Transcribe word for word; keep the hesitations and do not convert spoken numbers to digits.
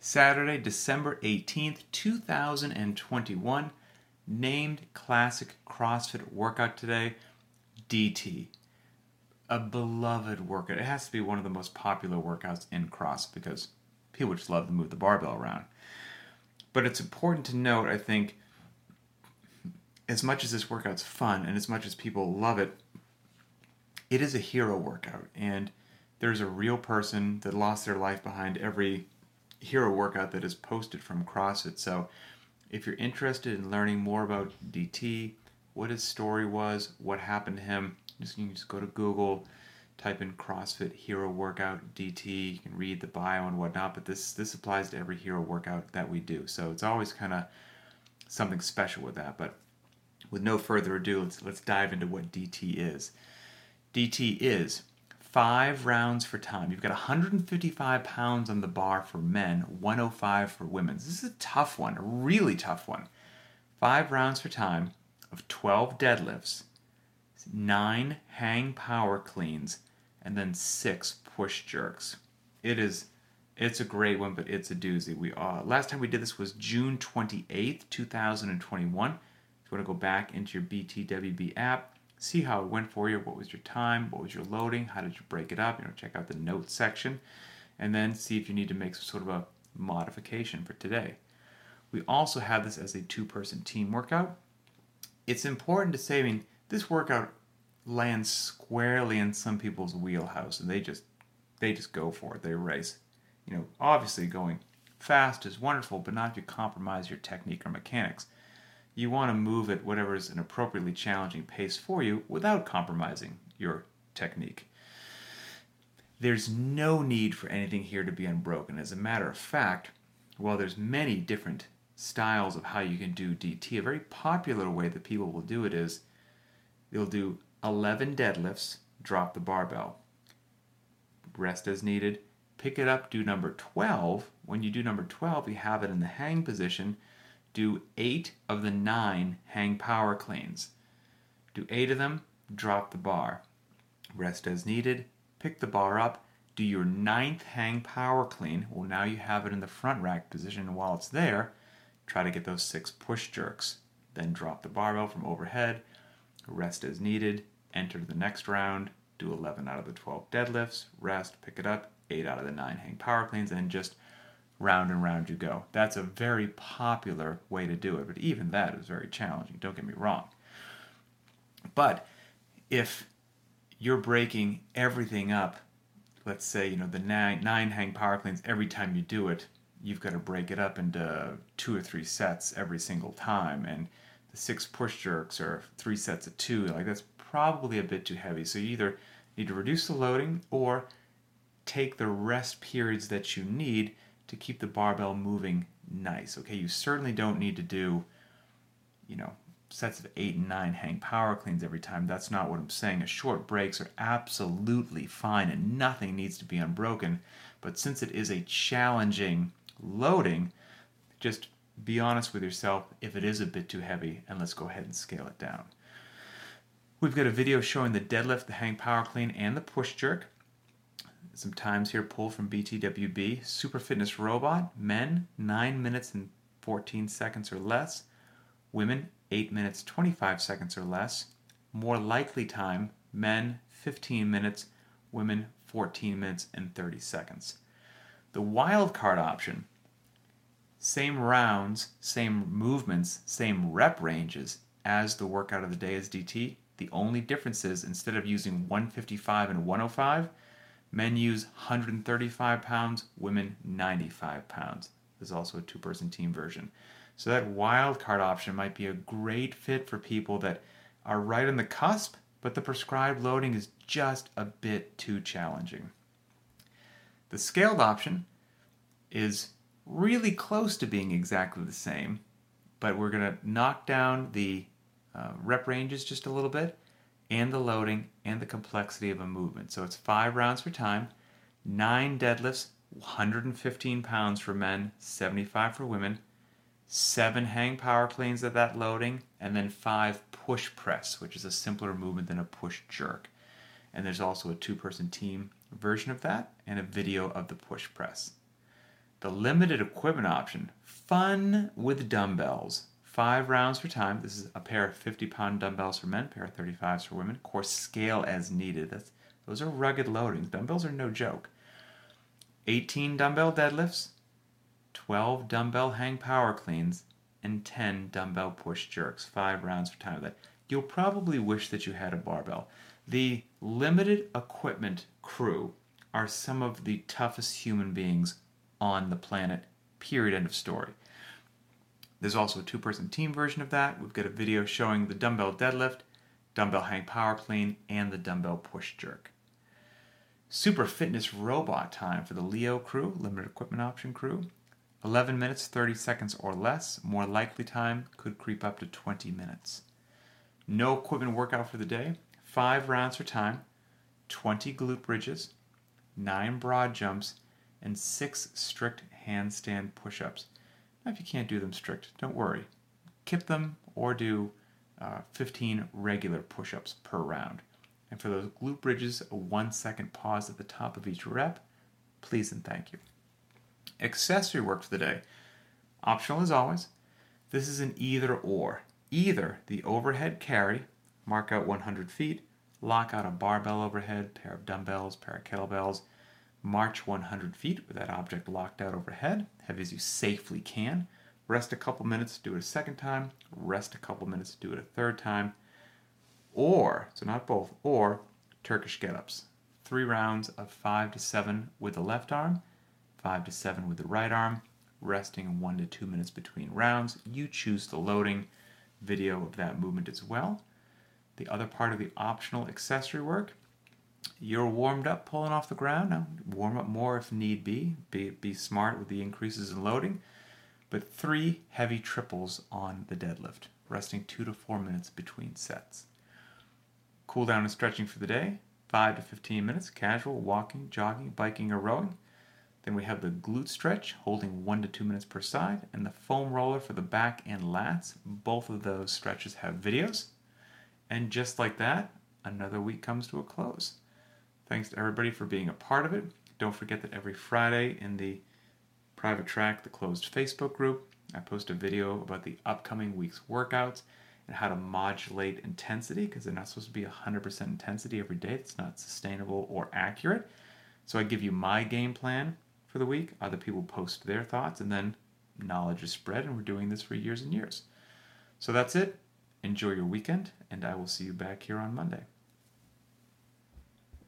Saturday, December eighteenth, two thousand twenty-one. Named classic CrossFit workout today, D T. A beloved workout. It has to be one of the most popular workouts in CrossFit because people just love to move the barbell around. But it's important to note, I think, as much as this workout's fun and as much as people love it, it is a hero workout. And there's a real person that lost their life behind every hero workout that is posted from CrossFit. So if you're interested in learning more about D T, what his story was, what happened to him, just, you can just go to Google, type in CrossFit Hero Workout D T. You can read the bio and whatnot, but this this applies to every hero workout that we do. So it's always kind of something special with that. But with no further ado, let's let's dive into what D T is. D T is five rounds for time. You've got one hundred fifty-five pounds on the bar for men, one oh five for women. This is a tough one, a really tough one. Five rounds for time of twelve deadlifts, nine hang power cleans, and then six push jerks. It is, it's a great one, but it's a doozy. We uh, last time we did this was June twenty-eighth, two thousand twenty-one. If you want to go back into your B T W B app, see how it went for you. What was your time? What was your loading? How did you break it up? You know, check out the notes section, and then see if you need to make some sort of a modification for today. We also have this as a two-person team workout. It's important to say, I mean, this workout lands squarely in some people's wheelhouse, and they just they just go for it. They race. You know, obviously going fast is wonderful, but not if you compromise your technique or mechanics. You want to move at whatever is an appropriately challenging pace for you without compromising your technique. There's no need for anything here to be unbroken. As a matter of fact, while there's many different styles of how you can do D T, a very popular way that people will do it is they'll do eleven deadlifts, drop the barbell, rest as needed, pick it up, do number twelve. When you do number twelve, you have it in the hang position. Do eight of the nine hang power cleans. Do eight of them, drop the bar. Rest as needed, pick the bar up, do your ninth hang power clean. Well, now you have it in the front rack position, and while it's there, try to get those six push jerks. Then drop the barbell from overhead, rest as needed, enter the next round, do eleven out of the twelve deadlifts, rest, pick it up, eight out of the nine hang power cleans, and just round and round you go. That's a very popular way to do it, but even that is very challenging, don't get me wrong. But if you're breaking everything up, let's say, you know, the nine, nine hang power cleans, every time you do it, you've got to break it up into two or three sets every single time, and the six push jerks are three sets of two, like that's probably a bit too heavy. So you either need to reduce the loading or take the rest periods that you need to keep the barbell moving nice. Okay, you certainly don't need to do, you know, sets of eight and nine hang power cleans every time. That's not what I'm saying. A short breaks are absolutely fine and nothing needs to be unbroken. But since it is a challenging loading, just be honest with yourself if it is a bit too heavy, and let's go ahead and scale it down. We've got a video showing the deadlift, the hang power clean, and the push jerk. Some times here pulled from B T W B. Super Fitness Robot, men, nine minutes and fourteen seconds or less. Women, eight minutes, twenty-five seconds or less. More likely time, men, fifteen minutes. Women, fourteen minutes and thirty seconds. The wildcard option, same rounds, same movements, same rep ranges as the workout of the day as D T. The only difference is instead of using one fifty-five and one oh five, men use one hundred thirty-five pounds, women ninety-five pounds. There's also a two-person team version. So that wild card option might be a great fit for people that are right on the cusp, but the prescribed loading is just a bit too challenging. The scaled option is really close to being exactly the same, but we're going to knock down the uh, rep ranges just a little bit, and the loading, and the complexity of a movement. So it's five rounds for time, nine deadlifts, one hundred fifteen pounds for men, seventy-five for women, seven hang power cleans at that loading, and then five push press, which is a simpler movement than a push jerk. And there's also a two-person team version of that, and a video of the push press. The limited equipment option, fun with dumbbells. Five rounds per time. This is a pair of fifty pound dumbbells for men, a pair of thirty-fives for women. Of course, scale as needed. That's, those are rugged loadings. Dumbbells are no joke. eighteen dumbbell deadlifts, twelve dumbbell hang power cleans, and ten dumbbell push jerks. Five rounds per time of that. You'll probably wish that you had a barbell. The limited equipment crew are some of the toughest human beings on the planet, period, end of story. There's also a two-person team version of that. We've got a video showing the dumbbell deadlift, dumbbell hang power clean, and the dumbbell push jerk. Super fitness robot time for the Leo crew, limited equipment option crew. eleven minutes, thirty seconds or less. More likely time could creep up to twenty minutes. No equipment workout for the day. Five rounds for time, twenty glute bridges, nine broad jumps, and six strict handstand push-ups. Now, if you can't do them strict, don't worry. Kip them or do uh, fifteen regular push-ups per round. And for those glute bridges, a one second pause at the top of each rep. Please and thank you. Accessory work for the day. Optional as always. This is an either or. Either the overhead carry, mark out one hundred feet, lock out a barbell overhead, pair of dumbbells, pair of kettlebells, march one hundred feet with that object locked out overhead, heavy as you safely can. Rest a couple minutes, do it a second time. Rest a couple minutes, do it a third time. Or, so not both, or Turkish get-ups. Three rounds of five to seven with the left arm, five to seven with the right arm, resting one to two minutes between rounds. You choose the loading. Video of that movement as well. The other part of the optional accessory work, you're warmed up pulling off the ground. Now, warm up more if need be. Be, be smart with the increases in loading. But three heavy triples on the deadlift, resting two to four minutes between sets. Cool down and stretching for the day, five to fifteen minutes, casual, walking, jogging, biking, or rowing. Then we have the glute stretch, holding one to two minutes per side, and the foam roller for the back and lats. Both of those stretches have videos. And just like that, another week comes to a close. Thanks to everybody for being a part of it. Don't forget that every Friday in the Private Track, the closed Facebook group, I post a video about the upcoming week's workouts and how to modulate intensity, because they're not supposed to be one hundred percent intensity every day. It's not sustainable or accurate. So I give you my game plan for the week. Other people post their thoughts, and then knowledge is spread, and we're doing this for years and years. So that's it. Enjoy your weekend, and I will see you back here on Monday.